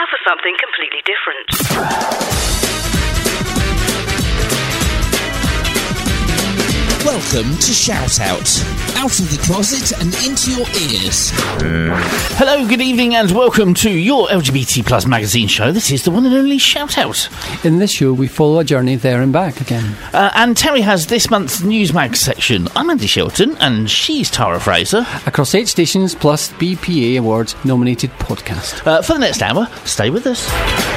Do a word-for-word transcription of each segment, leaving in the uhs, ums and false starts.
for something completely different. Welcome to Shout Out. Out of the closet and into your ears. Hello, good evening, and welcome to your L G B T plus magazine show. This is the one and only Shout Out. In this show, we follow a journey there and back again. Uh, and Terry has this month's Newsmag section. I'm Andy Shelton, and she's Tara Fraser. Across eight stations, plus B P A Awards nominated podcast. Uh, for the next hour, stay with us.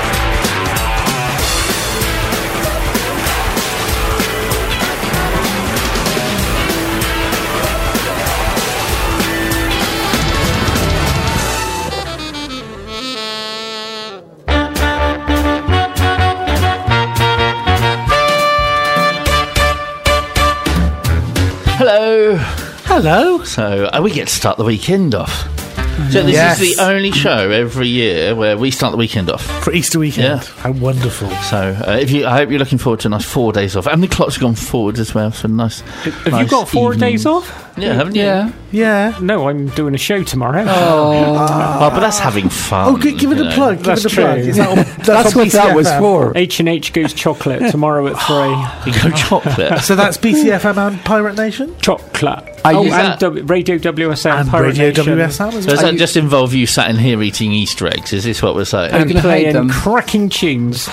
Hello. Hello. So uh, we get to start the weekend off. So this Yes. is the only show every year where we start the weekend off. For Easter weekend. Yeah. How wonderful. So uh, if you, I hope you're looking forward to a nice four days off. And the clock's gone forward as well, so nice. Have nice you got four evening. days off? Yeah, haven't you? Yeah. Yeah. No, I'm doing a show tomorrow. Oh, but that's having fun. Oh, g- give it you a know. plug. Give That's it a plug. true. Is that on, that's That's on what that was B C F M? for. H and H goes chocolate tomorrow at three. You go chocolate. So that's B C F M and Pirate Nation? Chocolate. I oh, use and that- w- Radio W S M. And Pirate Radio Nation. W S M as So well. does that you- just involve you sat in here eating Easter eggs? Is this what we're saying? Are you And gonna hide playing them? cracking tunes.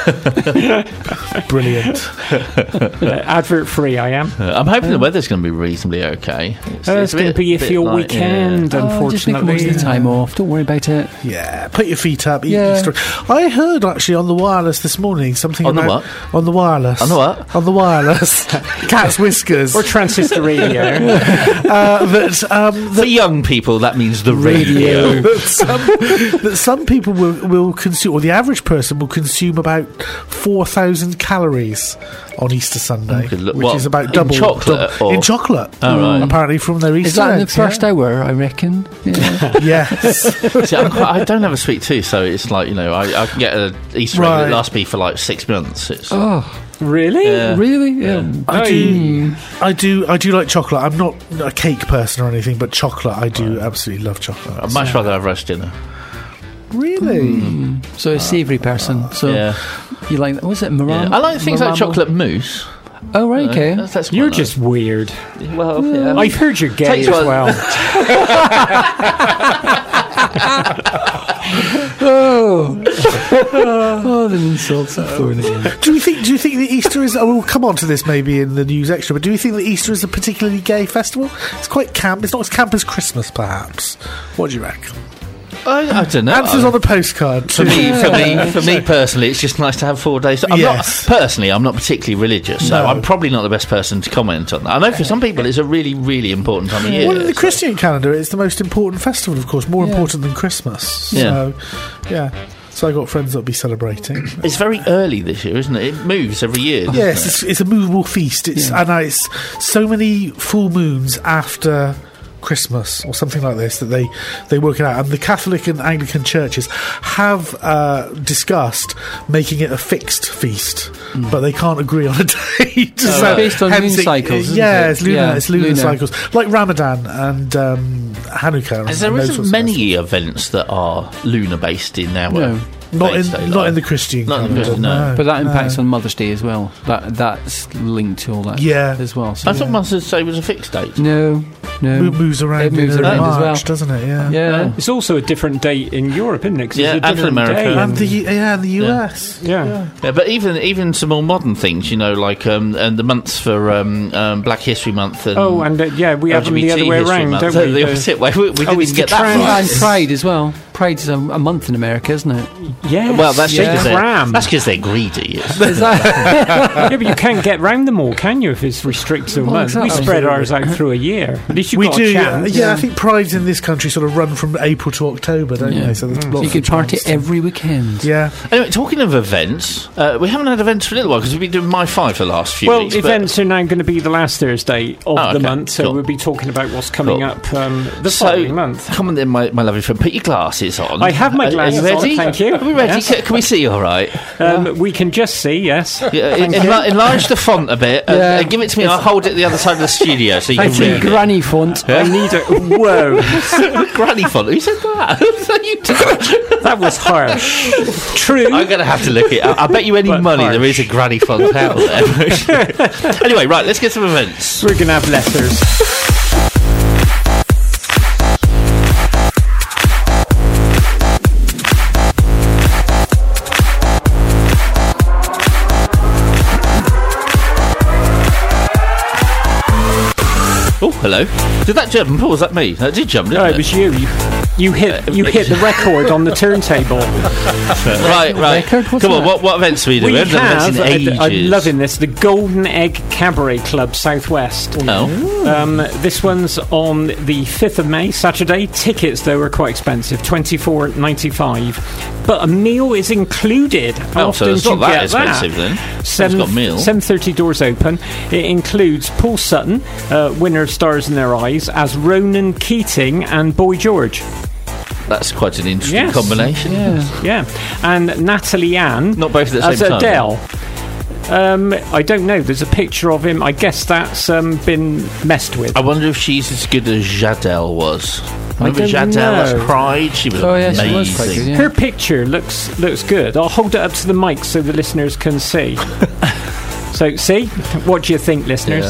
Brilliant. Uh, advert free, I am. Uh, I'm hoping the weather's going to be reasonably okay. It's, Uh, it's a going to bit- be a bit fuel like- weekend, Oh, just make the most unfortunately. of the time off. Don't worry about it. Yeah. Put your feet up. Eat Yeah. Easter. I heard actually on the wireless this morning something On the about... what? On the wireless. On the what? On the wireless. Cat's whiskers. Or transistor radio. uh, that, um, For young people, that means the radio. that, some, that some people will, will consume, or the average person will consume about four thousand calories on Easter Sunday, Okay, look, which what, is about in double. chocolate dou- or- in chocolate. Oh, right. Apparently from their Easter Is that in the eggs, first yeah. hour, I reckon? Yeah. Yes. See, I'm quite, I don't have a sweet tooth, so it's like, you know, I, I can get an Easter egg Right. that lasts me for like six months. It's, Oh, Really? Yeah. really? Yeah. I do, I do, I do like chocolate. I'm not a cake person or anything, but chocolate, I do absolutely love chocolate. I'd much rather have roast dinner. Really? So a savoury person. So Yeah. you like, was it Yeah. Maram? I like things like Maramo? chocolate mousse. Oh, right, okay. That's, that's You're quite just weird. nice. Well, yeah. I've heard you're gay Takes as one- well. Oh, oh, the insults are flowing again. Do you think? Do you think that Easter is? Oh, we'll come on to this maybe in the news extra. But do you think that Easter is a particularly gay festival? It's quite camp. It's not as camp as Christmas, perhaps. What do you reckon? I, I don't know. Answers on a postcard. For me, for me, for me personally, it's just nice to have four days. I'm Yes. not personally, I'm not particularly religious, so No. I'm probably not the best person to comment on that. I know for some people, it's a really, really important time of year. Well, in the so- Christian calendar, it's the most important festival, of course, more Yeah. important than Christmas. Yeah. So, yeah. So I got friends that'll be celebrating. It's very early this year, isn't it? It moves every year. doesn't Yes, it? it's, it's a movable feast. It's and uh, it's so many full moons after Christmas or something like this that they they work it out. And the Catholic and Anglican churches have uh, discussed making it a fixed feast, but they can't agree on a date. Oh, So based on hence moon it- cycles, isn't Yeah, it? it's lunar. Yeah, it's lunar, lunar. cycles, like Ramadan and um, Hanukkah. And, As there and those isn't sorts of many events that are lunar based in our No. Not in day-to-day not life. in the Christian Not in the calendar, Christian, no. But that impacts no. on Mother's Day as well. That That's linked to all that Yeah. as well. So I thought Mother's Day was a fixed date. no, no. Mo- moves around. It moves in around March, as well. doesn't it? Yeah. Yeah. It's also a different date in Europe, isn't it? 'Cause Yeah, it's a and in different America. day. And the yeah, and the U S. Yeah. Yeah, but even even some more modern things, you know, like um, and the months for um, um, Black History Month. And Oh, and uh, yeah, we have them the L G B T other way History around, Month. don't So we? the The- opposite way. We, we didn't it's even the get that trans- right. And Pride as well. Pride's a, a month in America, isn't it? Yes. Well, that's Yeah. because they're, Cram. that's 'cause they're greedy. Yes. Is that? Yeah, but you can't get round them all, can you, if it's restricted to a Well, month? We exactly. spread ours out through a year. At least you've We got do, a yeah, chance. yeah. I think prides in this country sort of run from April to October, don't Yeah. they? So there's So lots you of could party chance to- every weekend. Yeah, Anyway, talking of events, uh, we haven't had events for a little while because we've been doing My Five for the last few Well, weeks. but- events are now going to be the last Thursday of Oh, the okay. month, so Cool. we'll be talking about what's coming Cool. up um, the So, following month. come on then, my, my lovely friend, put your glasses on. I have my Are- glasses Are you on, ready? thank you. Are we ready? Yes. Can, can we see you all right? Um, we can just see, yes. Yeah, Thank en- you. enlarge the font a bit. Uh, Yeah. uh, give it to me. I'll hold it the other side of the studio so you It's can in read it. granny font. font. I need a... Whoa. Granny font. Who said that? You did. That was harsh. True. I'm going to have to look it up. I bet you any But money harsh. there is a granny font out there. Anyway, right, let's get some events. We're going to have letters. Oh, hello. Did that jump, or was that me? That did jump, didn't No, it? it was you. You, you hit you hit the record on the turntable. Right, right. record? What's Come on, that? what, what events are we doing? We haven't done have, events in ages. I'm loving this, the Golden Egg Cabaret Club Southwest. Oh. Um, this one's on the fifth of May, Saturday. Tickets, though, are quite expensive, twenty-four ninety-five. But a meal is included. Oh, so it's not you that get expensive then. Seven, It's got meal. seven thirty doors open. It includes Paul Sutton, uh, winner of Stars in Their Eyes, as Ronan Keating and Boy George. That's quite an interesting Yes. combination. Yeah. Yeah. And Natalie Ann Not both at the as same time. Adele. Um, I don't know. There's a picture of him. I guess that's um, been messed with. I wonder if she's as good as Jadelle was. Remember don't Jadelle as know. Pride? She was Oh, yeah, amazing. she was quite good, yeah. Her picture looks looks good. I'll hold it up to the mic so the listeners can see. So, see? What do you think, listeners?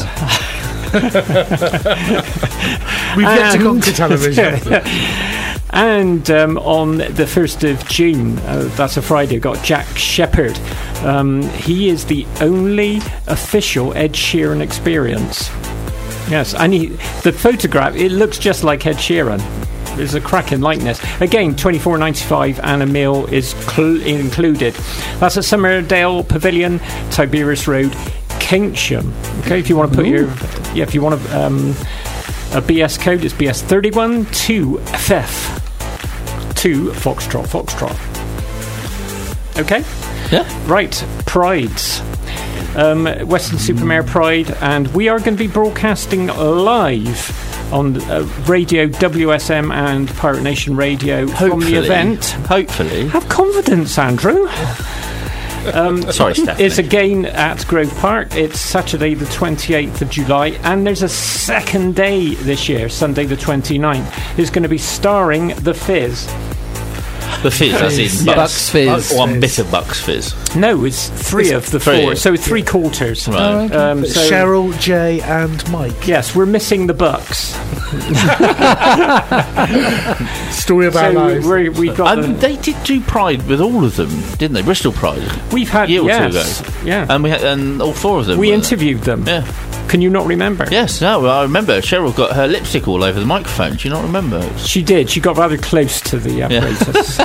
We've yet to And- conquer television. And um, on the first of June, uh, that's a Friday, we've got Jack Shepherd. Um, he is the only official Ed Sheeran experience. Yes, and he, the photograph, it looks just like Ed Sheeran. There's a cracking likeness. Again, twenty-four ninety-five and a meal is cl- included. That's at Summerdale Pavilion, Tiberius Road, Keynsham. Okay, if you want to put your, yeah, if you want to, um, a B S code, it's B S thirty-one two F F. two Foxtrot, Foxtrot. Okay? Yeah. Right, Prides. Um, Western Supermare Pride, and we are going to be broadcasting live on uh, Radio W S M and Pirate Nation Radio from Hopefully. the event. Hopefully. Have confidence, Andrew. Sorry, Stephanie. It's again at Grove Park. It's Saturday the twenty-eighth of July, and there's a second day this year, Sunday the twenty-ninth. It's going to be starring The Fizz. The Fizz, as in Yes. Bucks Fizz. One bit of Bucks Fizz. No, it's three of the three. four, so three quarters. Right. Oh, okay. Um, so, Cheryl, Jay, and Mike. yes, we're missing the Bucks. Story of our So lives. we're, we've got. And the, they did do Pride with all of them, didn't they? Bristol Pride. we've had a year or two yes, ago. yeah. And we had, and all four of them. we were there. interviewed them. Yeah. Can you not remember? Yes, no, I remember. Cheryl got her lipstick all over the microphone. Do you not remember? It was- She did. She got rather close to the apparatus.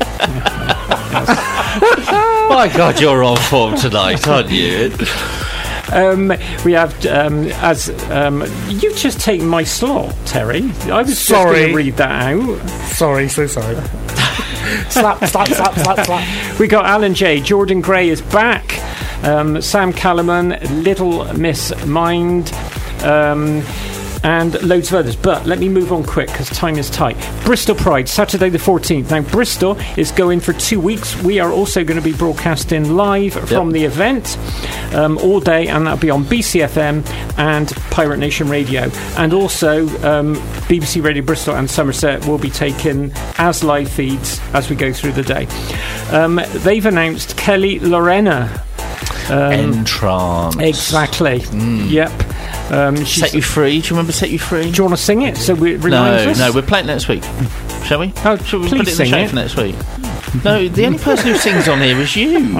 My God, you're on form tonight, aren't you? Um, we have, um, as um, you've just taken my slot, Terry. I was just going Sorry. to read that out. Sorry, so sorry. slap, slap, slap, slap, slap. We got Alan J. Jordan Gray is back. Um, Sam Callum, Little Miss Mind. Um, and loads of others. But let me move on quick because time is tight. Bristol Pride, Saturday the fourteenth. Now, Bristol is going for two weeks. We are also going to be broadcasting live from the event um, all day, and that'll be on B C F M and Pirate Nation Radio. And also, um, B B C Radio Bristol and Somerset will be taken as live feeds as we go through the day. Um, they've announced Kelly Lorena. Um, Entrance. exactly. Yep. Um, she's, Set You Free. Do you remember Set You Free? do you want to sing it? So we reminds No, us? no, we're playing next week. Shall we? Oh, Shall we please put it in the sing show it. for next week? No, the only person who sings on here is you.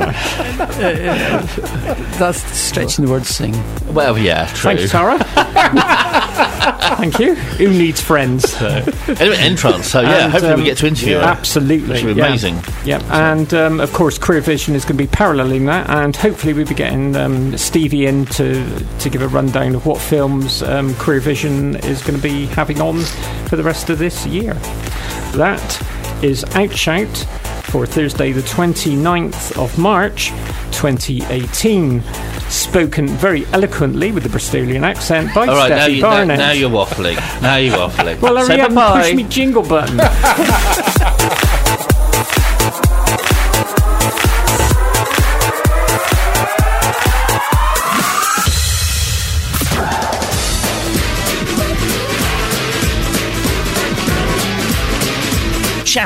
That's stretching the word sing. Well, yeah, true. Thanks, Tara. Thank you. Who needs friends? Anyway, Entrance. So, yeah, And, hopefully um, we get to interview her. Absolutely. Which would be yeah. amazing. Yeah, and um, of course, Queer Vision is going to be paralleling that, and hopefully we'll be getting um, Stevie in to, to give a rundown of what films um, Queer Vision is going to be having on for the rest of this year. That is Outshout for Thursday, the twenty-ninth of March, twenty eighteen. Spoken very eloquently with the Bristolian accent by All right, now, Steffi you, now, Barnett. now you're waffling. Now you're waffling. well, Say hurry up and bye-bye. push me jingle button.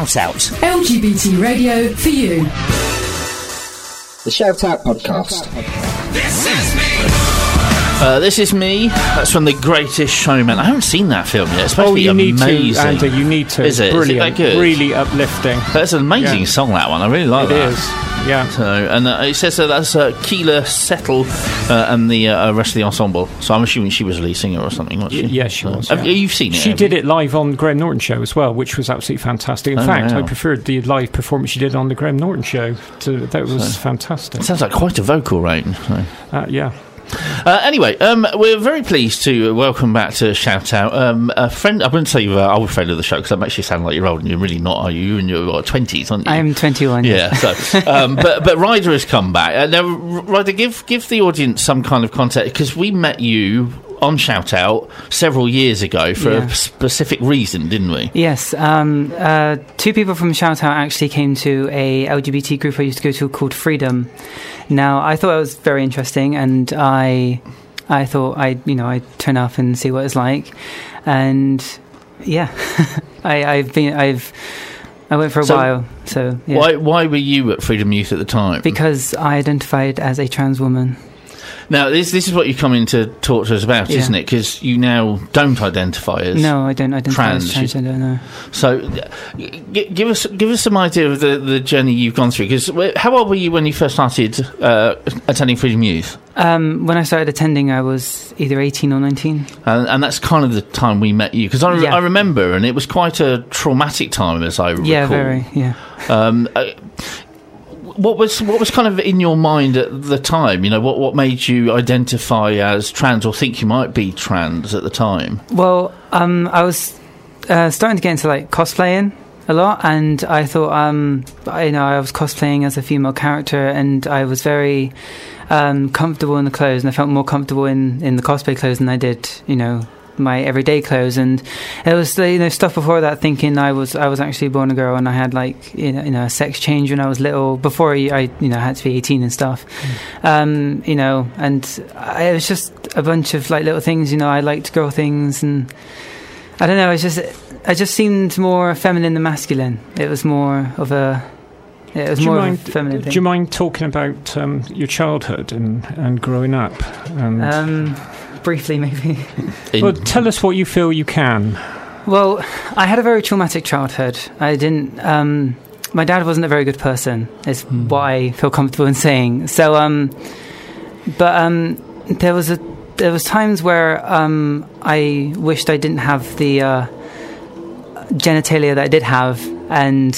Shout Out. L G B T radio for you. The Shout Out Podcast. This is me. Uh, this is me. That's from The Greatest Showman. I haven't seen that film yet. It's supposed Oh, to be you need amazing. to, Andrew, you need to. Is it? Brilliant. Is it that good? Really uplifting. That's an amazing Yeah. song, that one. I really like It that. is, yeah. So, and uh, it says that that's uh, Keela Settle uh, and the uh, rest of the ensemble. So I'm assuming she was a lead singer or something, wasn't she? Yeah, she was. Have, yeah. You've seen it? She have did you? it live on Graham Norton show as well, which was absolutely fantastic. In Oh, fact, wow. I preferred the live performance she did on the Graham Norton show. To, that was So- fantastic. It sounds like quite a vocal range. So. Uh, yeah. Uh, anyway, um, we're very pleased to welcome back to Shout Out um, a friend. I wouldn't say you're an old friend of the show because that makes you sound like you're old, and you're really not, are you? You're in your twenties, aren't you? I'm twenty-one. Yeah. So, um, but but Ryder has come back. Uh, now, Ryder, give give the audience some kind of context because we met you on Shout Out several years ago for Yeah. a specific reason, didn't we? Yes. Um, uh, two people from Shout Out actually came to a L G B T group I used to go to called Freedom. Now, I thought it was very interesting, and I, I thought I'd, you know, I'd turn up and see what it's like, and yeah, I, I've been, I've, I went for a So, while. So yeah. Why why were you at Freedom Youth at the time? Because I identified as a trans woman. Now, this this is what you come in to talk to us about, Yeah. isn't it? Because you now don't identify as No, I don't identify trans. as transgender. No. So, uh, g- give us give us some idea of the, the journey you've gone through. Because how old were you when you first started uh, attending Freedom Youth? Um, when I started attending, I was either eighteen or nineteen. And, and that's kind of the time we met you. Because I, re- Yeah. I remember, and it was quite a traumatic time, as I recall. Yeah, very. Yeah. Um, uh, what was what was kind of in your mind at the time? You know, what what made you identify as trans or think you might be trans at the time? Well, um, I was uh, starting to get into like cosplaying a lot, and I thought, um, I, you know, I was cosplaying as a female character, and I was very um, comfortable in the clothes, and I felt more comfortable in, in the cosplay clothes than I did, you know, my everyday clothes. And it was the, you know, stuff before that, thinking I was I was actually born a girl, and I had like you know, you know a sex change when I was little before I you know had to be eighteen and stuff. Mm. Um, you know, and I, it was just a bunch of like little things. You know, I liked girl things, and I don't know. It's just I just seemed more feminine than masculine. It was more of a it was Do you more mind, of a feminine do thing. you mind talking about um, your childhood and, and growing up? And, Um, briefly, maybe. In- well, tell us what you feel you can. Well, I had a very traumatic childhood. I didn't. Um, my dad wasn't a very good person. Is Hmm. what I feel comfortable in saying. So, um, but um, there was a there was times where um, I wished I didn't have the uh, genitalia that I did have, and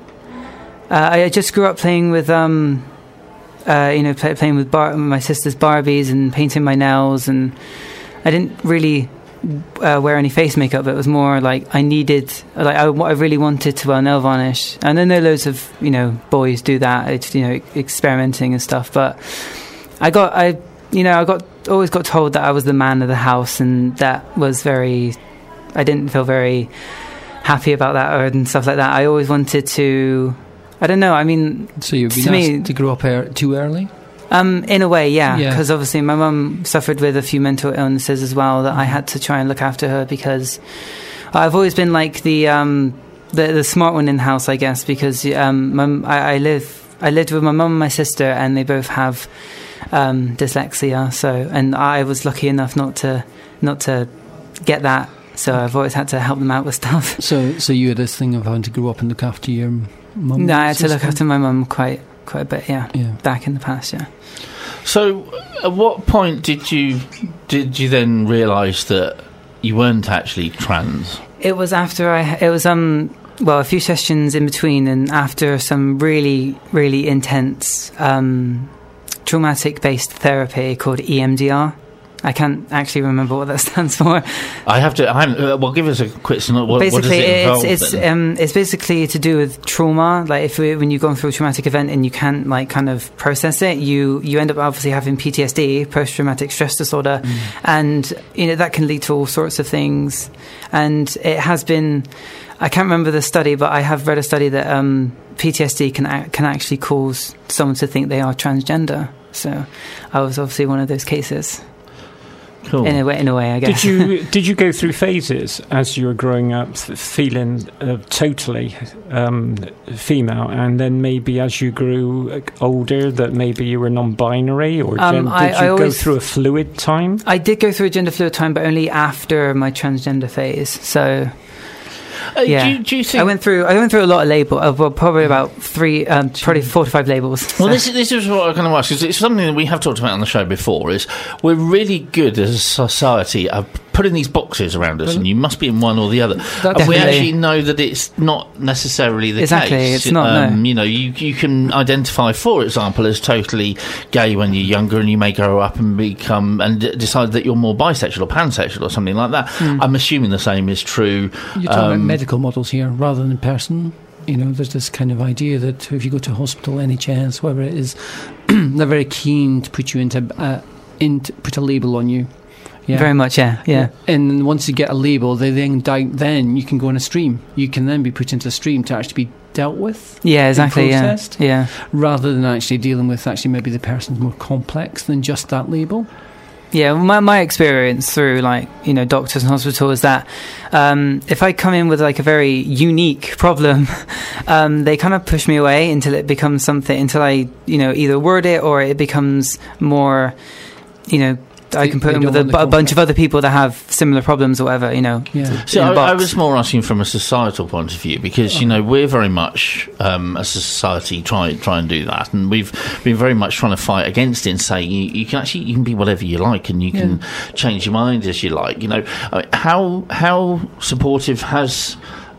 uh, I just grew up playing with. Um, Uh, you know, play, playing with bar- my sister's Barbies and painting my nails, and I didn't really uh, wear any face makeup. It was more like I needed, like I, I really wanted to wear nail varnish. And I know loads of you know boys do that. It's you know experimenting and stuff. But I got, I you know, I got always got told that I was the man of the house, and that was very. I didn't feel very happy about that or and stuff like that. I always wanted to. I don't know. I mean, So you've been to asked me, to grow up er- too early? Um, in a way, yeah, Yeah. because obviously my mum suffered with a few mental illnesses as well that I had to try and look after her because I've always been like the um, the, the smart one in the house, I guess, because um, mum, I, I live I lived with my mum and my sister, and they both have um, dyslexia. So, and I was lucky enough not to not to get that. So I've always had to help them out with stuff. So, so you had this thing of having to grow up and look after your mum? No, I had to look sister? after my mum quite quite a bit. Yeah, Yeah. back in the past. Yeah. So, at what point did you did you then realise that you weren't actually trans? It was after I. It was um. Well, a few sessions in between, and after some really, really intense um, traumatic-based therapy called E M D R. I can't actually remember what that stands for. I have to. I haven't, uh, well, give us a quick. What, what does Basically, it involve? it's it's then? um, it's basically to do with trauma. Like if we, when you've gone through a traumatic event and you can't like kind of process it, you you end up obviously having P T S D, post-traumatic stress disorder, mm. and you know that can lead to all sorts of things. And it has been. I can't remember the study, but I have read a study that um, P T S D can a- can actually cause someone to think they are transgender. So I was obviously one of those cases. Cool. In a way, in a way, I guess. Did you did you go through phases as you were growing up, f- feeling uh, totally um, female, and then maybe as you grew uh, older, that maybe you were non-binary, or Um, gen- did I- you I go always- through a fluid time? I did go through a gender fluid time, but only after my transgender phase. So Uh, yeah, do, you, do you think? I went through. I went through a lot of label. Uh, well, probably about three, um, probably four to five labels. Well, So- this, this is what I'm going to ask, because it's something that we have talked about on the show before, is we're really good as a society of putting these boxes around us, and you must be in one or the other. And we Definitely. actually know that it's not necessarily the Exactly, case. it's not, no. You know, you, you can identify, for example, as totally gay when you're younger, and you may grow up and become, and d- decide that you're more bisexual or pansexual or something like that. Hmm. I'm assuming the same is true. You're talking about um, medical models here rather than person. You know, there's this kind of idea that if you go to hospital, N H S, whatever it is, they're very keen to put you into, uh, into put a label on you. Yeah. Very much, yeah, yeah. And once you get a label, they then di- then you can go in a stream. You can then be put into a stream to actually be dealt with. Yeah, exactly. Yeah, processed. yeah. Rather than actually dealing with actually maybe the person's more complex than just that label. Yeah, well, my my experience through like you know doctors and hospitals is that um, if I come in with like a very unique problem, um, they kind of push me away until it becomes something until I you know either word it or it becomes more you know. I can put They in with don't a, want the a bunch of other people that have similar problems or whatever, you know. Yeah. So in a I, I box. was more asking from a societal point of view, because you know we're very much um, as a society try try and do that, and we've been very much trying to fight against it and say you, you can actually you can be whatever you like, and you can change your mind as you like. You know, I mean, how how supportive has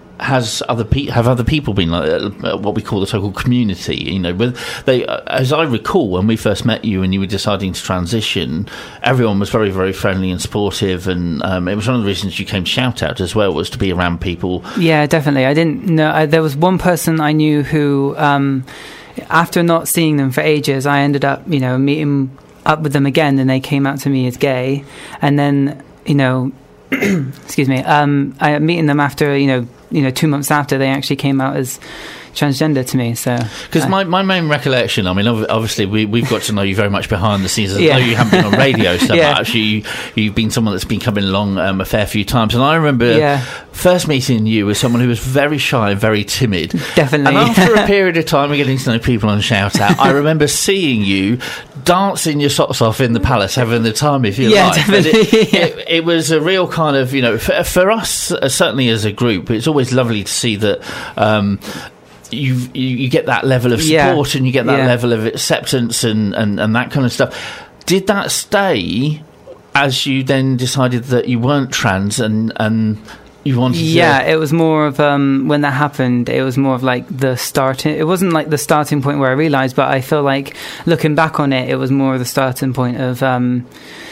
has other pe- have other people been like uh, what we call the so-called community? You know, with they, uh, as I recall, when we first met you and you were deciding to transition, everyone was very, very friendly and supportive, and um, it was one of the reasons you came Shout Out as well, was to be around people. Yeah, definitely. I didn't know. I, there was one person I knew who, um, after not seeing them for ages, I ended up, you know, meeting up with them again, and they came out to me as gay, and then, you know, excuse me, um, I meeting them after, you know, you know, two months after they actually came out as transgender to me. So because uh, my, my main recollection, I mean, ob- obviously we, we've got to know you very much behind the scenes. I Yeah. know you haven't been on radio so Yeah. much. You, you've been someone that's been coming along um, a fair few times, and I remember Yeah. first meeting you as someone who was very shy and very timid. Definitely. And after a period of time of getting to know people on Shout Out, I remember seeing you dancing your socks off in the palace, having the time of your Yeah, life. And definitely, It, yeah. it, it was a real kind of, you know, for, for us, uh, certainly as a group, it's always lovely to see that um, you you get that level of Yeah. support and you get that Yeah. level of acceptance and, and, and that kind of stuff. Did that stay as you then decided that you weren't trans and, and you wanted yeah, to... it was more of um, when that happened. It was more of like the starting. It wasn't like the starting point where I realised, but I feel like looking back on it, it was more of the starting point of, um,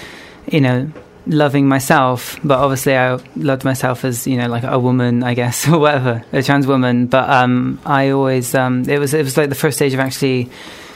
you know, loving myself. But obviously, I loved myself as you know, like a woman, I guess, or whatever, a trans woman. But um, I always, um, it was, it was like the first stage of actually,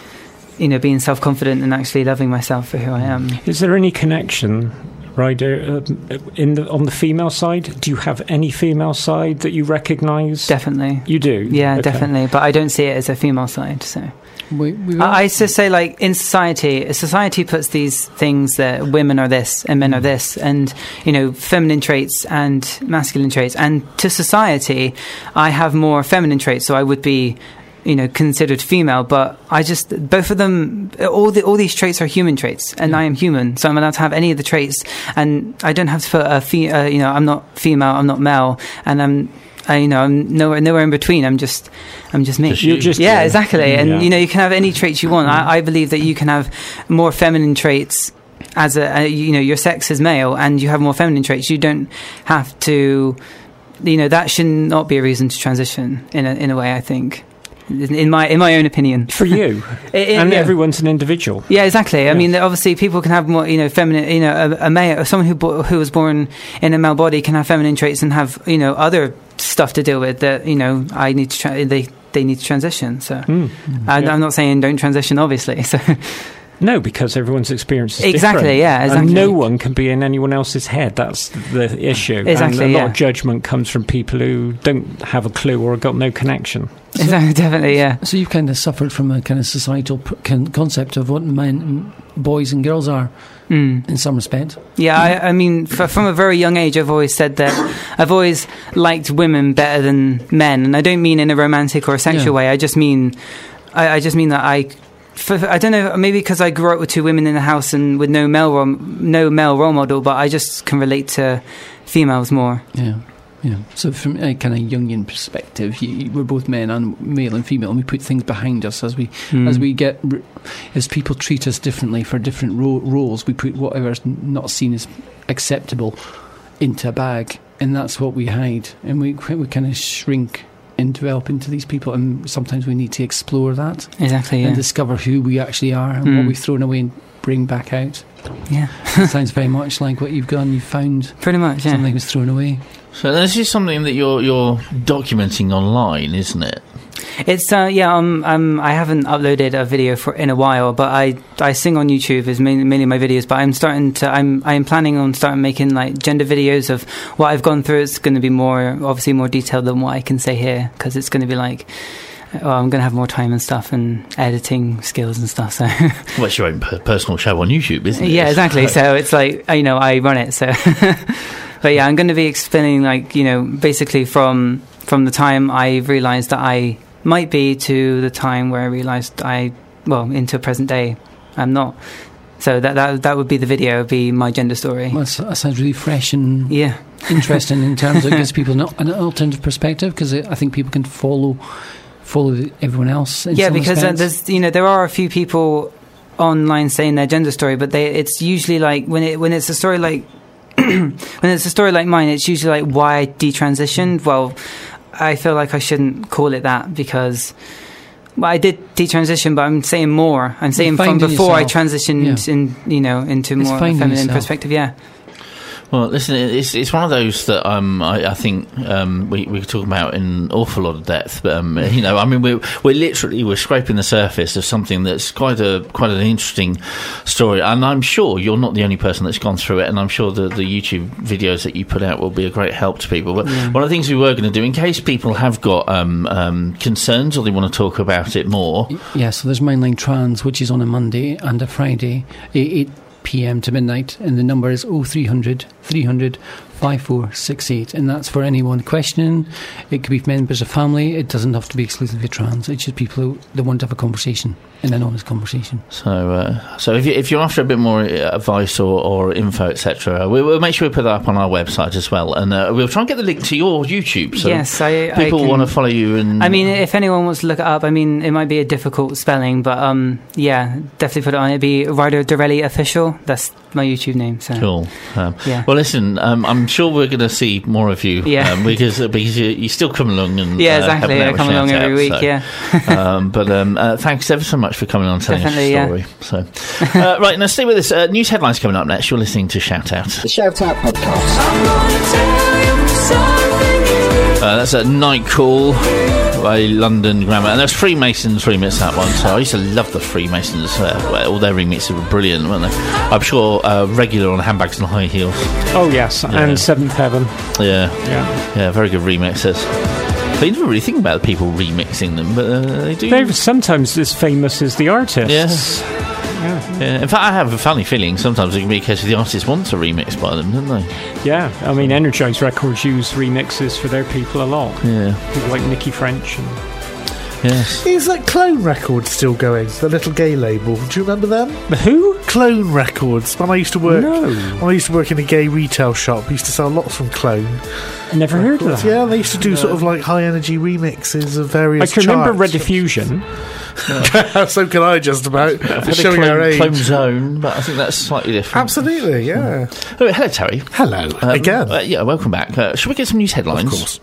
you know, being self confident and actually loving myself for who I am. Is there any connection, Ryder, um, in the, on the female side? Do you have any female side that you recognise? Definitely. You do? Yeah, Okay. definitely. But I don't see it as a female side. So We, we I, I used to say, like, in society, society puts these things that women are this and men are this, and you know, feminine traits and masculine traits. And to society, I have more feminine traits, so I would be, you know, considered female. But I just both of them, all the all these traits are human traits, and I am human, so I'm allowed to have any of the traits, and I don't have to put a fe- uh, you know, I'm not female, I'm not male, and I'm. I, you know, I'm nowhere, nowhere in between. I'm just, I'm just me. Just you. You're just yeah, you. exactly. And Yeah. you know, you can have any traits you want. I, I believe that you can have more feminine traits as a, a, you know, your sex is male, and you have more feminine traits. You don't have to, you know, that should not be a reason to transition. In a, in a way, I think, in my, in my own opinion. For you. It- it- and yeah. everyone's an individual. Yeah, exactly. I Yes. mean, obviously, people can have more, you know, feminine, you know, a, a male, someone who bo- who was born in a male body can have feminine traits and have, you know, other stuff to deal with that, you know, I need to, tra- they, they need to transition. So, Mm. I, Yeah. I'm not saying don't transition, obviously. So, No, because everyone's experience is Exactly, different. yeah, exactly. And no one can be in anyone else's head. That's the issue. Exactly, And a lot yeah. of judgment comes from people who don't have a clue or got no connection. exactly, definitely, yeah. So you've kind of suffered from a kind of societal pr- con- concept of what men boys and girls are Mm. in some respect. Yeah, I, I mean, f- from a very young age, I've always said that I've always liked women better than men, and I don't mean in a romantic or a sexual Yeah. way. I just mean, I, I just mean that I, for, I don't know, maybe because I grew up with two women in the house and with no male, role, no male role model, but I just can relate to females more. Yeah. Yeah. So from a kind of Jungian perspective, you, you, we're both men and male and female, and we put things behind us as we Mm. as we get as people treat us differently for different ro- roles. We put whatever's not seen as acceptable into a bag, and that's what we hide, and we we kind of shrink and develop into these people, and sometimes we need to explore that Exactly, yeah. and discover who we actually are and Mm. what we've thrown away and bring back out. Yeah. Sounds very much like what you've done. You found Pretty much, yeah. something was thrown away. So this is something that you're you're documenting online, isn't it? It's uh, yeah. Um, um, I haven't uploaded a video for in a while, but I, I sing on YouTube is mainly, mainly my videos. But I'm starting to I'm I'm planning on starting making like gender videos of what I've gone through. It's going to be more obviously more detailed than what I can say here, because it's going to be like. Well, I'm going to have more time and stuff and editing skills and stuff. So Well, it's your own per- personal show on YouTube, isn't it? yeah, exactly. So it's like you know I run it. So, but yeah, I'm going to be explaining like you know basically from from the time I realised that I might be to the time where I realised I well into present day I'm not. So that that that would be the video. Would be my gender story. Well, that's- that sounds really fresh and Yeah. interesting in terms of it gives people an, an alternative perspective, because I think people can follow follow the- everyone else. In Yeah, some because uh, respects. there's you know there are a few people online saying their gender story, but they it's usually like when it when it's a story like when it's a story like mine, it's usually like why I detransitioned. Well, I feel like I shouldn't call it that because. Well, I did detransition, but I'm saying more. I'm saying from finding before I yourself. transitioned Yeah. in, you know, into It's more finding feminine yourself. perspective. Yeah. Well, listen, it's it's one of those that um, I, I think um, we we could talk about in an awful lot of depth. But um, you know, I mean, we're we're literally we're scraping the surface of something that's quite a quite an interesting story. And I'm sure you're not the only person that's gone through it. And I'm sure the the YouTube videos that you put out will be a great help to people. But Yeah. one of the things we were going to do, in case people have got um, um, concerns or they want to talk about it more. Yeah, so there's Mindline Trans, which is on a Monday and a Friday, eight p.m. to midnight, and the number is oh three hundred, three hundred, five four six eight, and that's for anyone questioning. It could be members of family. It doesn't have to be exclusively trans. It's just people who they want to have a conversation, an anonymous conversation. So, uh, so if, you, if you're after a bit more uh, advice or, or info, et cetera, we, we'll make sure we put that up on our website as well, and uh, we'll try and get the link to your YouTube. So Yes, I- I people can- want to follow you. And I mean, if anyone wants to look it up, I mean, it might be a difficult spelling, but um, yeah, definitely put it on. It'd be Ryder Dorelli Official. That's my YouTube name. So Cool. Um, Yeah. Well, listen, um, I'm sure we're going to see more of you. Yeah. Um, because uh, because you, you still come along and Yeah, uh, exactly. helping out I with come along every shout-outs, week, so. yeah. um, but um, uh, thanks ever so much for coming on and telling Definitely, us your story. So, uh, right, now stay with us. Uh, news headlines coming up next. You're listening to Shout Out. The Shout Out Podcast. Uh, that's a Night Call by London Grammar, and that's Freemasons remix that one. So I used to love the Freemasons. Uh, well, all their remixes were brilliant, weren't they? I'm sure uh, regular on Handbags and High Heels. Oh yes, Yeah. and Seventh Heaven. Yeah, Yeah, yeah, very good remixes. But you never really think about people remixing them, but uh, they do. they're sometimes as famous as the artists. Yes. Yeah. Yeah. In fact, I have a funny feeling sometimes it can be a case of the artist wants a remix by them, don't they? Yeah, I mean, Energize Records use remixes for their people a lot. Yeah. People like Nicky French. And Yes. Is that Clone Records still going? The little gay label. Do you remember them? the who? Clone Records. When I used to work, No. when I used to work in a gay retail shop, we used to sell lots from Clone. I never heard of that. Yeah, they used to do sort of like high energy remixes of various. I can remember charts. Rediffusion. So can I, just about. I've had a Showing our clone, age. clone zone, but I think that's slightly different. Absolutely, yeah. Oh, hello, Terry. Hello Um, again. uh, yeah, welcome back. Uh, shall we get some news headlines? Of course.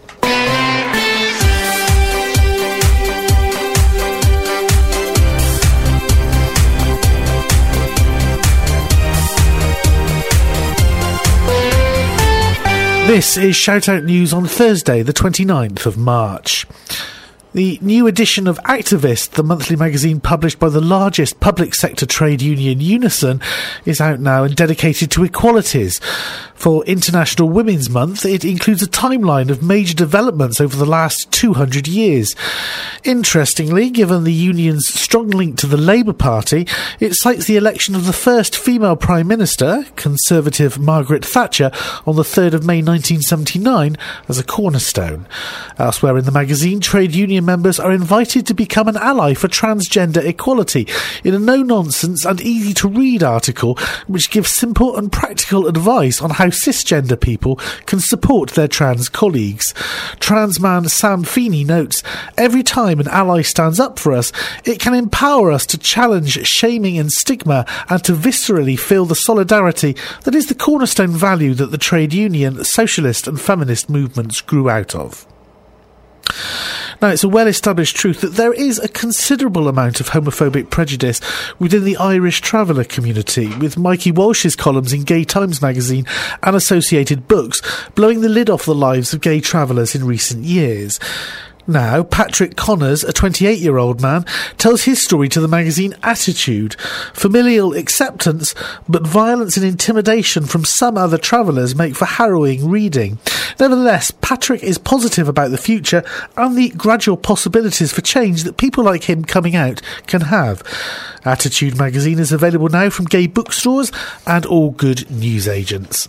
This is Shout Out News on Thursday, the twenty-ninth of March. The new edition of Activist, the monthly magazine published by the largest public sector trade union, Unison, is out now and dedicated to equalities. For International Women's Month, it includes a timeline of major developments over the last two hundred years. Interestingly, given the union's strong link to the Labour Party, it cites the election of the first female Prime Minister, Conservative Margaret Thatcher, on the third of May nineteen seventy-nine as a cornerstone. Elsewhere in the magazine, trade union members are invited to become an ally for transgender equality in a no-nonsense and easy-to-read article which gives simple and practical advice on how cisgender people can support their trans colleagues. Trans man Sam Feeney notes, every time an ally stands up for us, it can empower us to challenge shaming and stigma and to viscerally feel the solidarity that is the cornerstone value that the trade union, socialist and feminist movements grew out of. Now, it's a well-established truth that there is a considerable amount of homophobic prejudice within the Irish traveller community, with Mikey Walsh's columns in Gay Times magazine and associated books blowing the lid off the lives of gay travellers in recent years. Now, Patrick Connors, a twenty-eight-year-old man, tells his story to the magazine Attitude. Familial acceptance, but violence and intimidation from some other travellers make for harrowing reading. Nevertheless, Patrick is positive about the future and the gradual possibilities for change that people like him coming out can have. Attitude magazine is available now from gay bookstores and all good newsagents.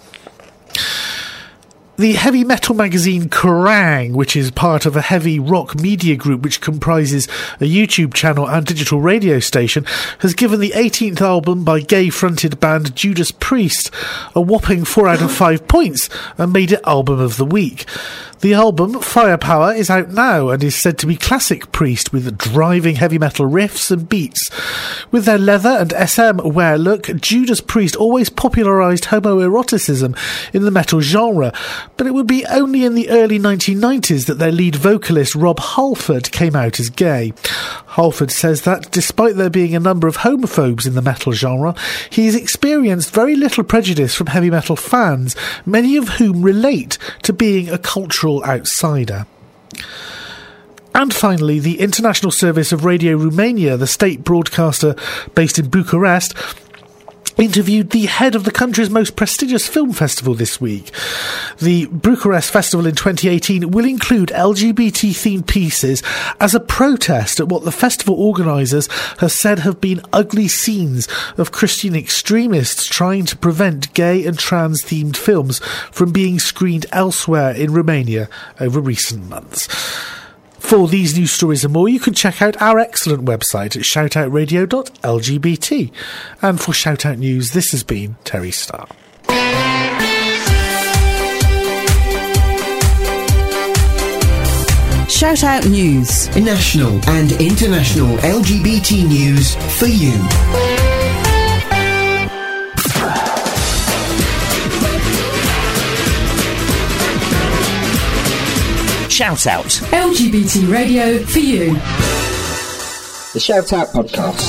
The heavy metal magazine Kerrang!, which is part of a heavy rock media group which comprises a YouTube channel and digital radio station, has given the eighteenth album by gay-fronted band Judas Priest a whopping four out of five points and made it Album of the Week. The album, Firepower, is out now and is said to be classic Priest with driving heavy metal riffs and beats. With their leather and S M wear look, Judas Priest always popularised homoeroticism in the metal genre, but it would be only in the early nineteen nineties that their lead vocalist Rob Halford came out as gay. Halford says that, despite there being a number of homophobes in the metal genre, he's experienced very little prejudice from heavy metal fans, many of whom relate to being a cultural outsider. And finally, the International Service of Radio Romania, the state broadcaster based in Bucharest, interviewed the head of the country's most prestigious film festival this week. The Bucharest Festival in twenty eighteen will include L G B T-themed pieces as a protest at what the festival organisers have said have been ugly scenes of Christian extremists trying to prevent gay and trans-themed films from being screened elsewhere in Romania over recent months. For these news stories and more, you can check out our excellent website at shoutout radio dot l g b t. And for Shoutout News, this has been Terry Starr. Shoutout News. National and international L G B T news for you. Shout Out. L G B T radio for you. The Shout Out podcast.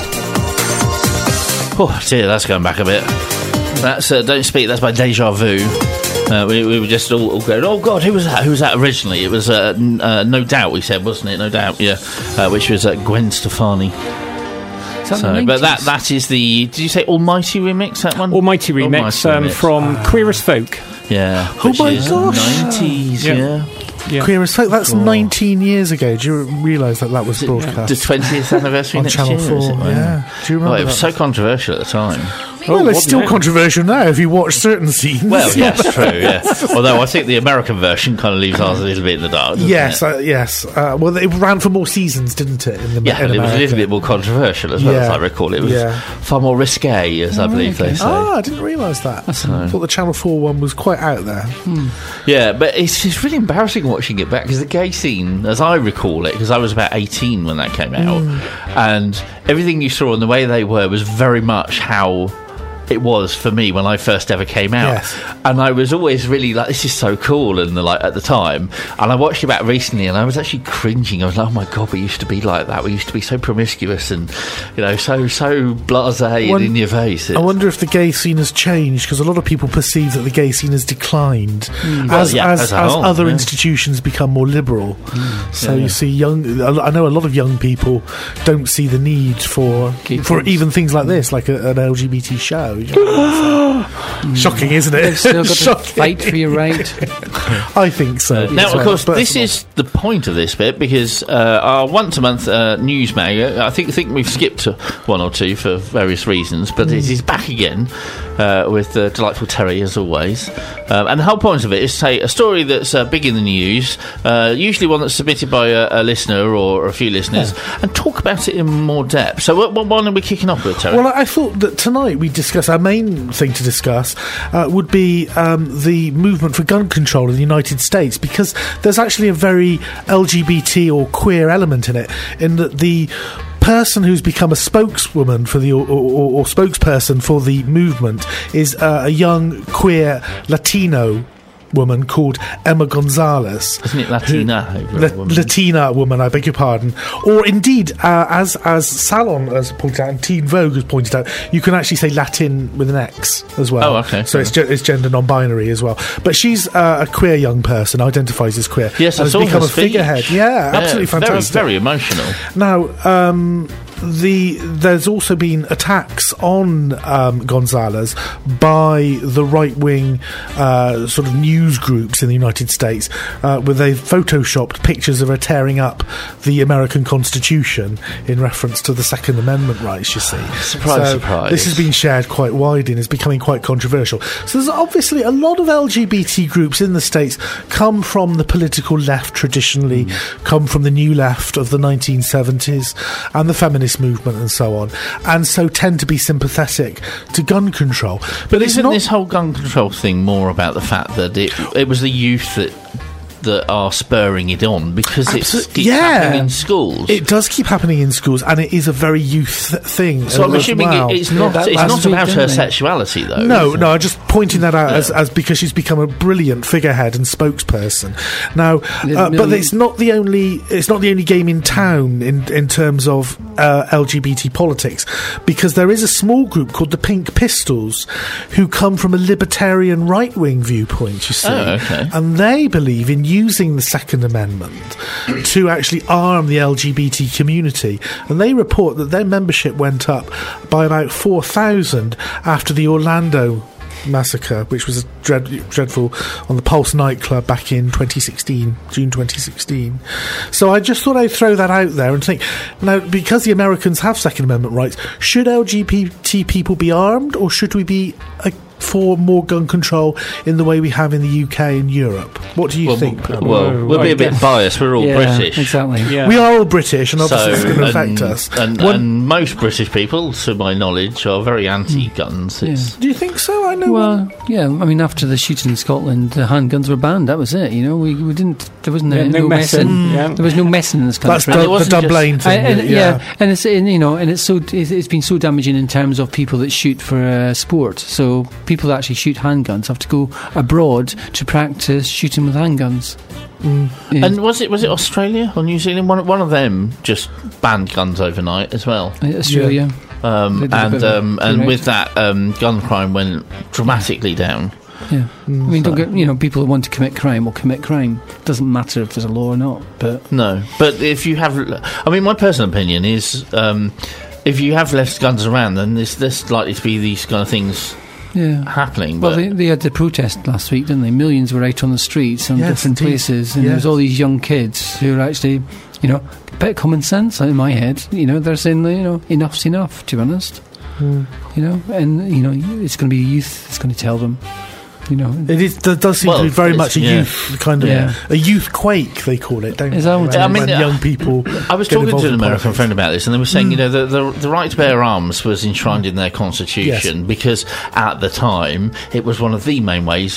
Oh dear, that's going back a bit. That's uh, Don't Speak, that's by Deja Vu. Uh, we, we were just all, all going, oh God, who was that? Who was that originally? It was uh, n- uh, No Doubt, we said, wasn't it? No Doubt, yeah. Uh, which was uh, Gwen Stefani. So, but that that is the, did you say Almighty remix, that one? Almighty remix, Almighty um, remix. from uh, Queer as Folk. Yeah. Oh my is gosh. nineties, Yeah. yeah. Yeah. Queer as Folk, that's Oh. nineteen years ago. Do you realise that that was broadcast? The twentieth anniversary on next Channel year, four, is it? Wow. yeah. Do you remember Oh, it was that? so controversial at the time. Well, Oh, it's still wasn't it? controversial now if you watch certain scenes. Well, yes, true, yeah. Although I think the American version kind of leaves ours a little bit in the dark, doesn't Yes, it? uh, yes. Uh, well, it ran for more seasons, didn't it? In the Yeah, in and it was a America? little bit more controversial as well, Yeah. as I recall. It was Yeah. far more risque, as I believe they say. Ah, I didn't realise that. I So- thought the Channel four one was quite out there. Yeah, but it's, it's really embarrassing watching it back, because the gay scene, as I recall it, because I was about eighteen when that came out, and everything you saw and the way they were was very much how it was for me when I first ever came out. Yes. And I was always really like, this is so cool, and the, like at the time. And I watched it back recently, and I was actually cringing. I was like, oh my god, we used to be like that. We used to be so promiscuous and, you know, so so blasé One- and in your face. I It's- wonder if the gay scene has changed, because a lot of people perceive that the gay scene has declined Mm. Well, as yeah, as, as a as whole, other yeah. institutions become more liberal. So yeah, you yeah. see, young. I know a lot of young people don't see the need for Keep for things- even things like this, like a, an L G B T show. You know, so- Shocking, isn't it? They've still got to Shocking. fight for your right. I think so. Now, as of well. course, But- this is the point of this bit, because uh, our once-a-month uh, news mag, uh, I think think we've skipped uh, one or two for various reasons, but it is back again uh, with uh, delightful Terry, as always. Um, and the whole point of it is to say a story that's uh, big in the news, uh, usually one that's submitted by a, a listener or a few listeners, and talk about it in more depth. So what, what one are we kicking off with, Terry? Well, I thought that tonight we'd discuss, our main thing to discuss uh, would be um, the movement for gun control in the United States, because there's actually a very L G B T or queer element in it, in that the person who's become a spokeswoman for the or, or, or spokesperson for the movement is uh, a young queer Latino woman called Emma Gonzalez. Isn't it Latina? Who, La- woman? Latina woman, I beg your pardon. Or indeed, uh, as as Salon has pointed out, and Teen Vogue has pointed out, you can actually say Latin with an X as well. Oh, okay. So it's, ge- it's gender non-binary as well. But she's uh, a queer young person, identifies as queer. Yes, I and saw has become her a speak. figurehead. Yeah, absolutely very, fantastic. Very emotional. Now, um, the there's also been attacks on um, Gonzalez by the right-wing uh, sort of news groups in the United States, uh, where they've photoshopped pictures of her tearing up the American Constitution in reference to the Second Amendment rights, you see. Surprise, so surprise. This has been shared quite widely and is becoming quite controversial. So there's obviously a lot of L G B T groups in the States come from the political left traditionally, Mm. come from the new left of the nineteen seventies and the feminist movement and so on, and so tend to be sympathetic to gun control. But, But it's isn't not this whole gun control thing more about the fact that it it was the youth that that are spurring it on, because it's, Absolute- it's yeah. happening in schools? It does keep happening in schools, and it is a very youth th- thing. so I'm as assuming well. it, it's not that it's last not week, about her didn't they? sexuality, though. No, is it? no, I'm just pointing that out Yeah. as, as because she's become a brilliant figurehead and spokesperson. Now, uh, but it's not the only it's not the only game in town in in terms of uh, L G B T politics, because there is a small group called the Pink Pistols who come from a libertarian right wing viewpoint. You see, Oh, okay. and they believe in using the Second Amendment to actually arm the L G B T community, and they report that their membership went up by about four thousand after the Orlando massacre, which was a dread, dreadful on the Pulse nightclub back in twenty sixteen, June twenty sixteen. So I just thought I'd throw that out there and think, now, because the Americans have Second Amendment rights, should L G B T people be armed, or should we be uh, for more gun control in the way we have in the U K and Europe? What do you Well, think? well, Pam? well, we'll be a bit biased. We're all Yeah, British. exactly. Yeah. We are all British, and obviously it's going to and, affect us. And, One- and most British people, to my knowledge, are very anti-guns. It's, do you think so? I know. Well, yeah. I mean, after the shooting in Scotland, the handguns were banned. That was it. You know, we, we didn't. There wasn't Yeah, any, no no messing, messing. yeah. There was no messing in this that's country. And it the, the wasn't just- Dunblane thing. I- and, yeah. yeah, and it's and, you know, and it's so it's, it's been so damaging in terms of people that shoot for uh, sport. So people that actually shoot handguns have to go abroad to practice shooting with handguns. Mm. Yeah. And was it was it Australia or New Zealand? One one of them just banned guns overnight as well. Uh, Australia. They Um, did a and bit of a um, and direct- with that, um, gun crime went dramatically down. Yeah, I mean, don't so- get you know, people that want to commit crime will commit crime. Doesn't matter if there's a law or not. But No, but if you have, I mean, my personal opinion is, um, if you have less guns around, then there's there's likely to be these kind of things yeah. happening. Well, but they, they had the protest last week, didn't they? Millions were out on the streets in Yes, different indeed. places, and Yes. there was all these young kids who were actually, you know, a bit of common sense in my head. You know, they're saying, you know, enough's enough. To be honest, Mm. you know, and you know, it's going to be the youth that's going to tell them. You know, It is. There does seem Well, to be very it's- much a yeah. youth kind of Yeah. a youth quake. They call it, don't Is they? that what When, it is? I mean, when uh, young people. I was get talking involved to an in American politics. friend about this, and they were saying, Mm. you know, the, the the right to bear arms was enshrined in their constitution because at the time it was one of the main ways of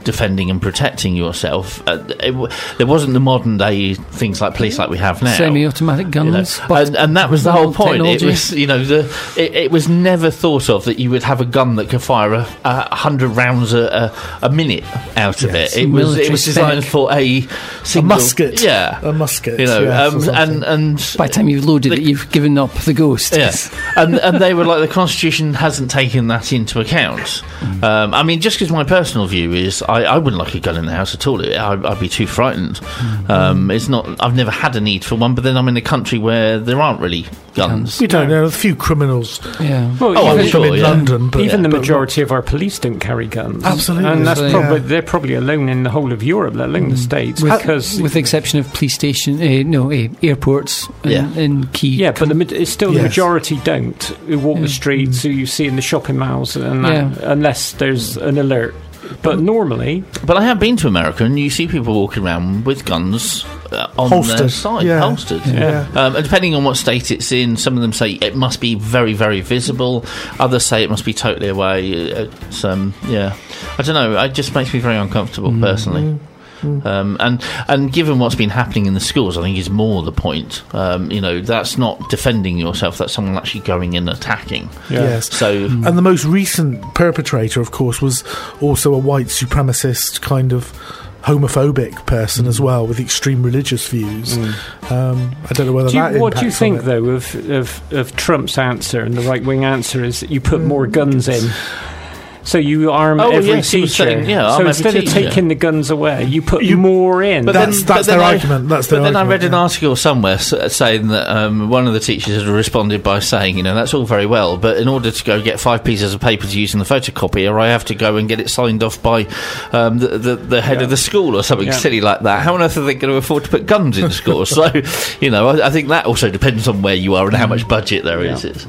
defending and protecting yourself. Uh, it, w- there wasn't the modern day things like police like we have now. Semi-automatic guns, you know? and, and that was the whole point. Technology. It was, you know, the it, it was never thought of that you would have a gun that could fire a, a hundred rounds a, a, a minute out of Yes. it. It was it was designed spec. for a single, a musket. yeah, a musket. you know, yes, um, or something. and and By the time you've loaded the- it, you've given up the ghost. Yes, and and they were like, the Constitution hasn't taken that into account. Mm. Um, I mean, just because my personal view is, I, I wouldn't like a gun in the house at all. I, I'd be too frightened. Mm. Um, it's not. I've never had a need for one, but then I'm in a country where there aren't really guns. We don't know. A few criminals. Yeah. Well, Oh, I'm even, sure, in yeah. London, but even the but- majority of our police don't carry guns. Absolutely. and that's Yeah. probably they're probably alone in the whole of Europe, let alone the States, With, because with the exception of police station, uh, no, uh, airports and, Yeah. and key. yeah, but the, ma- it's still the Yes. majority don't who walk Yeah. the streets, who you see in the shopping malls, and that, Yeah. unless there's an alert. But normally, But I have been to America, and you see people walking around with guns uh, on their Holstered. side, Yeah. holstered. Yeah. Um, and depending on what state it's in, some of them say it must be very, very visible. Others say it must be totally away. It's, um, yeah, I don't know. It just makes me very uncomfortable personally. Um, and and given what's been happening in the schools, I think is more the point. Um, you know, that's not defending yourself; that's someone actually going and attacking. Yes. So, And the most recent perpetrator, of course, was also a white supremacist kind of homophobic person as well, with extreme religious views. Um, I don't know whether do you, that. what do you impacts on think it. though of, of of Trump's answer? And the right wing answer is that you put more guns in. So you arm Oh, every yes, he was teacher. saying, yeah, so arm every instead of teacher. taking the guns away, you put You- more in. But That's- then, that's but then their I- argument, that's but their then I argument, read an yeah. article somewhere s- saying that um, one of the teachers had responded by saying, you know, that's all very well, but in order to go get five pieces of paper to use in the photocopier, I have to go and get it signed off by um, the, the, the head Yeah. of the school or something Yeah. silly like that. How on earth are they going to afford to put guns in schools? So, you know, I, I think that also depends on where you are and how much budget there is. Yeah. It's,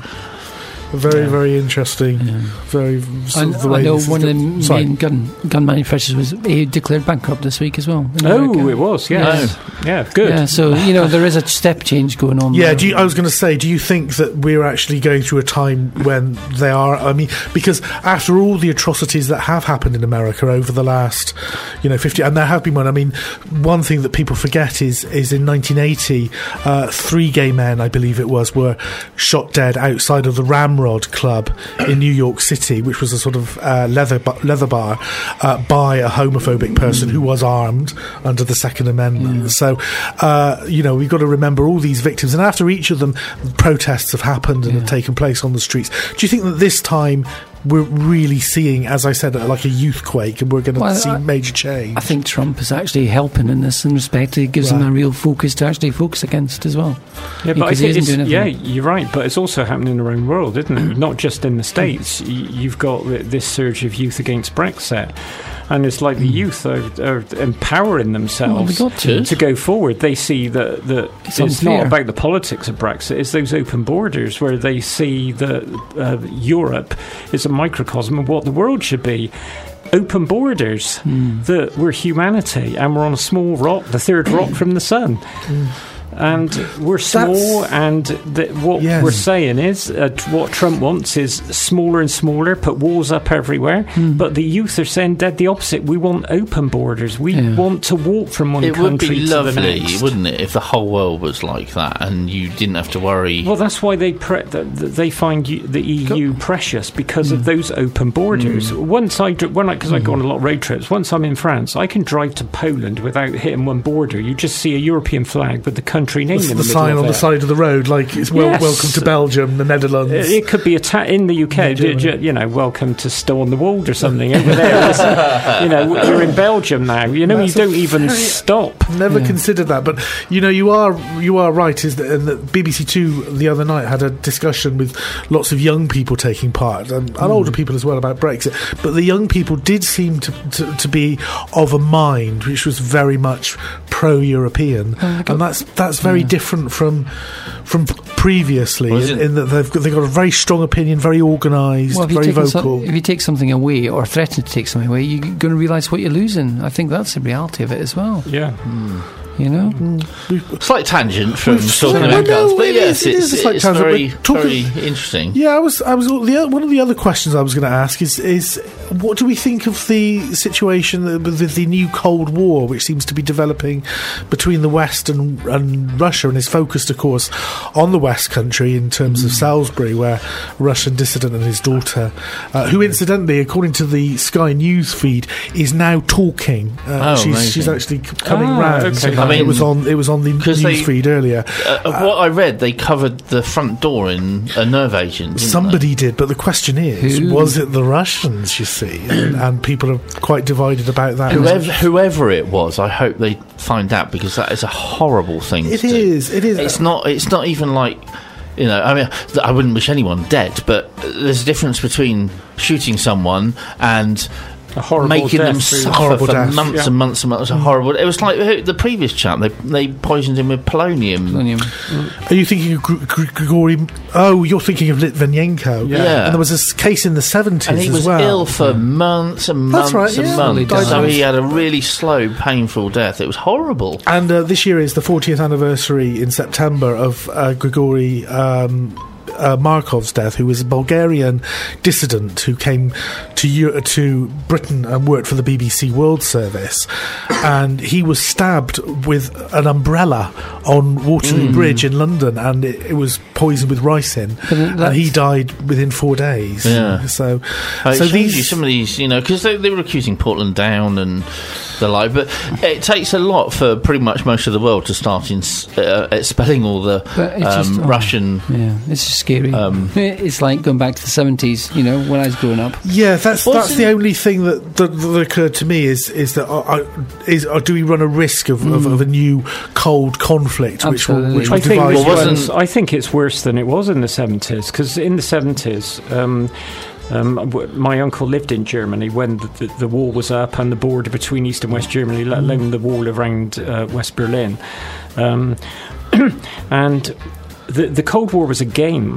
Very, very interesting. Very. Sort And of the I way know this is one of go- the Sorry. main gun gun manufacturers was uh, declared bankrupt this week as well. in oh, America. it was, yes. Yeah, good. Yeah, so you know there is a step change going on. Yeah, there. do you, I was going to say, do you think that we're actually going through a time when they are? I mean, because after all the atrocities that have happened in America over the last, you know, fifty, and there have been one. I mean, one thing that people forget is is in nineteen eighty, uh, three gay men, I believe it was, were shot dead outside of the Ramrod Club in New York City, which was a sort of uh, leather bu- leather bar, uh, by a homophobic person who was armed under the Second Amendment. So, uh, you know, we've got to remember all these victims, and after each of them, protests have happened and have taken place on the streets. Do you think that this time we're really seeing, as I said, like a youth quake, and we're going to Well, see I- major change? I think Trump is actually helping in this in respect. It gives him Right. a real focus to actually focus against as well. Yeah, but I Because he think isn't it's, doing yeah, anything. you're right. But it's also happening around the world, isn't it? Not just in the States. Y- You've got th- this surge of youth against Brexit, and it's like the youth are, are empowering themselves Well, they got to. to go forward. They see that that It's it's, unfair. not about the politics of Brexit. It's those open borders where they see that uh, Europe is a microcosm of what the world should be. Open borders, that we're humanity and we're on a small rock, the third rock from the sun. And we're small, and th- what Yes. we're saying is uh, t- what Trump wants is smaller and smaller, put walls up everywhere. But the youth are saying dead the opposite. We want open borders. We Yeah. want to walk from one it would country be to the lovely, next. wouldn't it, if the whole world was like that and you didn't have to worry. Well, that's why they pre- th- th- they find you, the E U precious because of those open borders. Once I dr- when because I, go on a lot of road trips. Once I'm in France, I can drive to Poland without hitting one border. You just see a European flag with the country name the, in the, the middle sign of on it. the side of the road, like it's wel- Yes. welcome to Belgium, the Netherlands. It, it could be a ta- in the U K, Yeah, d- Germany. d- you know, welcome to Stone the Wold or something over there. It's- you know, you're in Belgium now. You know, That's you a don't even very- stop. Never considered that, but you know, you are you are right. Is that, and that B B C Two the other night had a discussion with lots of young people taking part, and, and older people as well, about Brexit. But the young people did seem to, to to be of a mind which was very much pro-European, and that's that's very different from from previously. Well, is in, it- in that they've got, they've got a very strong opinion, very organised, Well, if you, very take vocal. some, if you take something away or threaten to take something away, you're going to realise what you're losing. I think that's the reality of it as well. Yeah. You know, Mm. Slight tangent from We've- talking no, about no, guns, but it yes, is- it it's, is a slight it's tangent, very, but talking- very interesting. Yeah, I was. I was. The, o- one of the other questions I was going to ask is, is what do we think of the situation with the, the new Cold War, which seems to be developing between the West and, and Russia, and is focused, of course, on the West Country in terms of Salisbury, where a Russian dissident and his daughter, uh, who incidentally, according to the Sky News feed, is now talking. Uh, Oh, she's, amazing. she's actually c- coming Ah, round. okay. I mean, it was on. It was on the news they- feed earlier. Uh, of what I read, they covered the front door in a nerve agent. didn't Somebody did, but the question is, Who? was it the Russians, you see? And, and people are quite divided about that. they? Whoever, whoever it was, I hope they find out, because that is a horrible thing It to do. is, it is. It's not. It's not even like, you know. I mean, th- I wouldn't wish anyone dead, but there's a difference between shooting someone and A horrible making them death through- suffer Horrible for death. months Yeah. and months and months. It was horrible. It was like who- the previous chap. They they poisoned him with polonium. Polonium. Are you thinking of Gr- Gr- Grigory? Oh, you're thinking of Litvinenko. Yeah. And there was a s- case in the seventies And he as was well. ill for months and That's months right, and yeah. months. Died So of- he had a really slow, painful death. It was horrible. And uh, this year is the fortieth anniversary in September of uh, Grigory um, uh, Markov's death, who was a Bulgarian dissident who came to Eu- to Britain and worked for the B B C World Service. And he was stabbed with an umbrella on Waterloo Bridge in London, and it, it was poisoned with ricin. But And that's- he died within four days. Yeah. So, Uh, it so shows these you some of these, you know, because they, they were accusing Portland Down and the like, but it takes a lot for pretty much most of the world to start in, s- uh, expelling all the But it's um, just- oh. Russian. Yeah, it's just scary. Um, it's like going back to the seventies. You know, when I was growing up. Yeah, that's What's that's in- the only thing that, that, that occurred to me is is that uh, uh, is uh, do we run a risk of, of, of a new cold conflict which will Absolutely. which will I think, divide Well, it's wasn't- worse, I think it's worse than it was in the seventies, because in the seventies, um, um, w- my uncle lived in Germany when the, the, the wall was up and the border between East and West Germany, let alone the wall around uh, West Berlin. Um, and the, the Cold War was a game,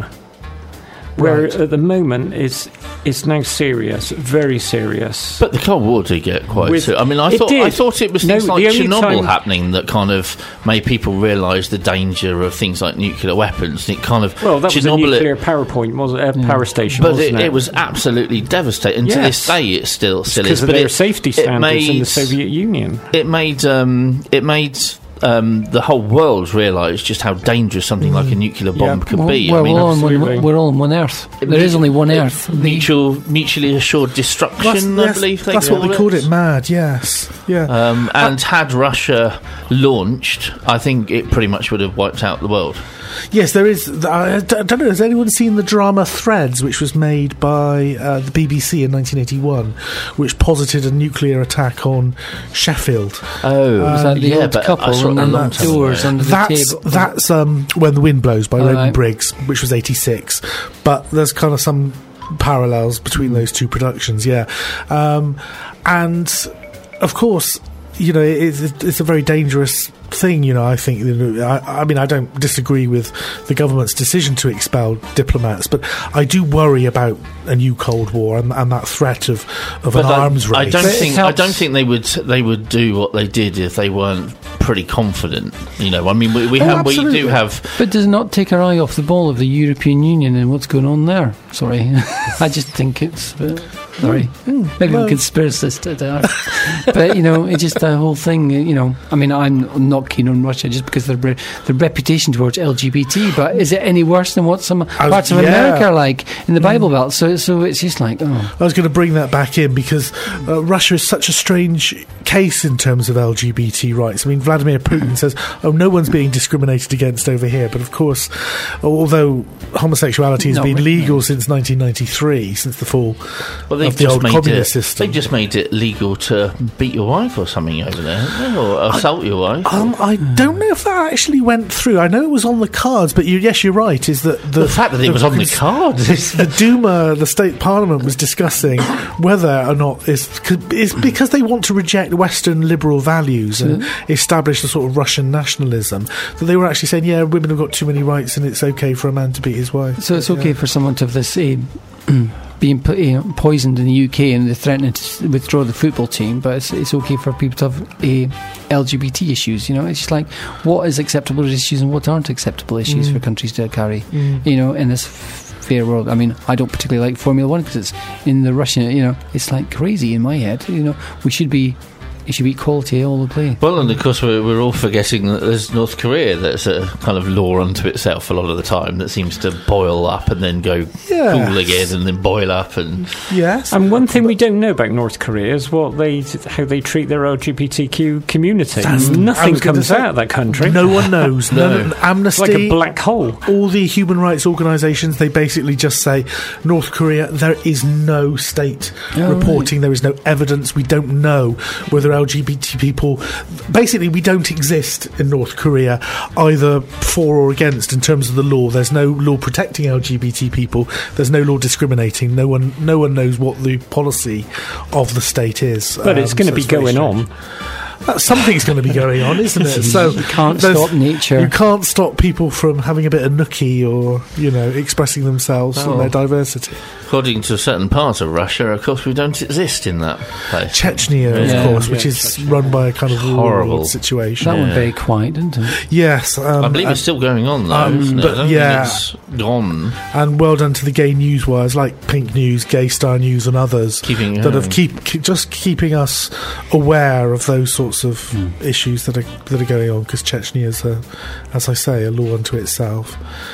where Right. at the moment it's, it's now serious, very serious. But the Cold War did get quite. With- ser- I mean, I it thought I did. thought it was No, things like the only Chernobyl time- happening that kind of made people realise the danger of things like nuclear weapons. And it kind of Well, that was a Chernobyl. nuclear power point, was it? A power station, but wasn't it, it? it was absolutely devastating. And to Yes. this day, it still still because is. of But their it, safety it standards in made- the Soviet Union. it made um, it made um, the whole world realise just how dangerous something like a nuclear bomb Yeah. could Well, be. we're, I mean, all on one, absolutely. we're all on one Earth. It There is mu- only one it- Earth. The- mutual, mutually assured that's, destruction. I yes, believe they that's what we called called it. Mad, yes, yeah. Um, and had Russia launched, I think it pretty much would have wiped out the world. Yes, there is. I don't know. Has anyone seen the drama Threads, which was made by uh, the B B C in nineteen eighty-one, which posited a nuclear attack on Sheffield? Oh, was that the yeah, old but couple I saw it and a the long time doors ago. under the That's table? that's um, When the Wind Blows by Oh, Roden right. Briggs, which was eighty-six. But there's kind of some parallels between those two productions, yeah. Um, and of course, you know, it's, it's a very dangerous thing. You know, I think. You know, I, I mean, I don't disagree with the government's decision to expel diplomats, but I do worry about a new Cold War and, and that threat of, of But an I, arms race. I don't But it think I helps. don't think they would they would do what they did if they weren't pretty confident. You know, I mean, we, we Oh, have we absolutely. do have. But does it not take our eye off the ball of the European Union and what's going on there? Sorry, I just think it's. Uh, sorry, maybe well- I'm conspiracist. I don't know. But you know, it's just the whole thing. You know, I mean, I'm not keen on Russia just because of their re- their reputation towards L G B T. But is it any worse than what some parts of yeah. America are like in the Bible Belt? So, so it's just like, oh, I was going to bring that back in because uh, Russia is such a strange case in terms of L G B T rights. I mean, Vladimir Putin says, oh, no one's being discriminated against over here. But of course, although homosexuality has No, been but- legal since nineteen ninety-three, since the fall Well, they've of the just old made communist it. system. They've just made it legal to beat your wife or something over there, haven't they? Or assault your wife. Um, I don't know if that actually went through. I know it was on the cards, but you, yes, you're right. Is that the, the fact that it was on the cards is the Duma, the state parliament, was discussing whether or not it's, it's because they want to reject Western liberal values and establish a sort of Russian nationalism. That they were actually saying, yeah, women have got too many rights, and it's okay for a man to beat his wife. so it's okay Yeah. for someone to have this. Uh, being po- you know, poisoned in the U K and they're threatening to withdraw the football team, but it's, it's okay for people to have a L G B T issues. You know, it's just like what is acceptable issues and what aren't acceptable issues mm. for countries to carry. Mm. You know, in this fair world. I mean, I don't particularly like Formula One because it's in the Russian. You know, it's like crazy in my head. You know, we should be. It should be equality all the way. Well, and of course we're, we're all forgetting that there's North Korea that's a kind of law unto itself a lot of the time that seems to boil up and then go yes. cool again and then boil up and yes. And one thing we don't know about North Korea is what they how they treat their L G B T Q community. That's, Nothing comes out of that country. No one knows. no. no. Amnesty, it's like a black hole. All the human rights organisations, they basically just say North Korea. There is no state oh, reporting. Right. There is no evidence. We don't know whether L G B T people, basically we don't exist in North Korea either for or against in terms of the law. There's no law protecting L G B T people. There's no law discriminating. No one no one knows what the policy of the state is. But um, it's going to so be going on. Uh, something's going to be going on, isn't it? So you can't stop nature. You can't stop people from having a bit of nookie or, you know, expressing themselves oh. and their diversity. According to a certain part of Russia, of course, we don't exist in that place. Chechnya, yeah. of course, yeah, which yeah, is Chechnya. run by a kind of horrible situation. That yeah. one very quiet, isn't it? Yes. Um, I believe it's still going on, though, um, isn't it? but I don't yeah. think it's gone. And well done to the gay news wires like Pink News, Gay Star News and others Keeping, that yeah. have keep, keep just keeping us aware of those sorts of mm. issues that are that are going on, because Chechnya is, a, as I say, a law unto itself.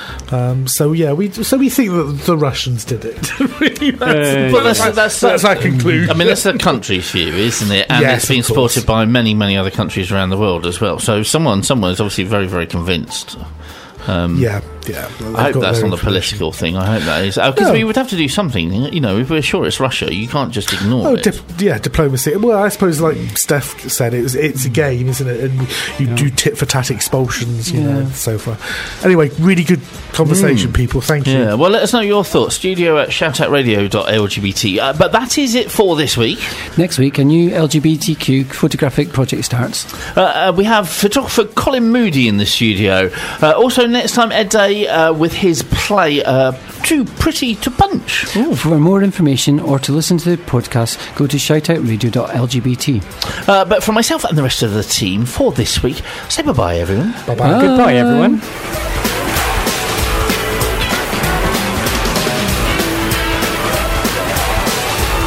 Um, so yeah, we so we think that the Russians did it. really, that's, uh, but that's, that's, that's, that's our conclusion. I mean, that's the country's view, isn't it? And yes, it's been of course. supported by many, many other countries around the world as well. So someone, someone is obviously very, very convinced. Um, yeah, yeah. I hope that's not a political thing. I hope that is, because no. we would have to do something. You know, if we're sure it's Russia, you can't just ignore oh, it. Dip, yeah, diplomacy. Well, I suppose, like Steph said, it was it's a game, isn't it? And you yeah. do tit for tat expulsions, you yeah. know, and so far. Anyway, really good conversation, mm. people. Thank you. Yeah. Well, let us know your thoughts. Studio at shoutout.radio dot L G B T. Uh, but that is it for this week. Next week, a new L G B T Q photographic project starts. Uh, uh, we have photographer Colin Moody in the studio. Uh, also, next time, Ed Day uh, with his play uh, Too Pretty to Punch. Ooh. For more information or to listen to the podcast, go to shoutout radio dot L G B T. Uh, but from myself and the rest of the team for this week, say bye-bye, everyone. Bye-bye. Bye. Goodbye, everyone.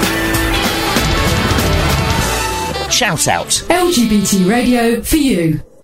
Shout out. L G B T radio for you.